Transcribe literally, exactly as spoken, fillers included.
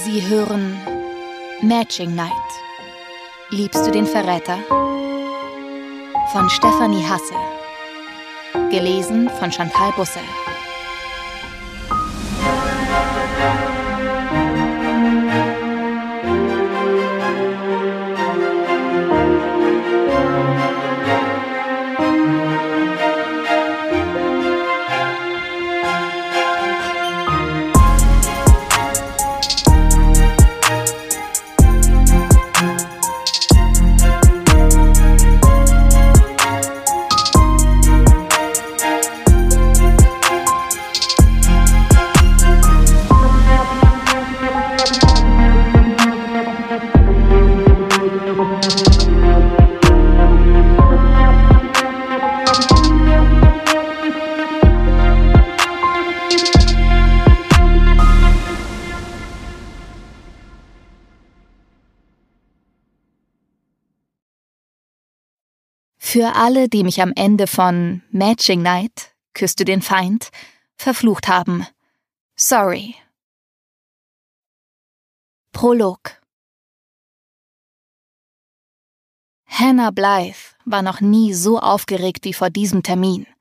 Sie hören Matching Night. Liebst du den Verräter? Von Stefanie Hasse. Gelesen von Chantal Busse. Für alle, die mich am Ende von Matching Night, Küsst du den Feind, verflucht haben. Sorry. Prolog. Hannah Blythe war noch nie so aufgeregt wie vor diesem Termin.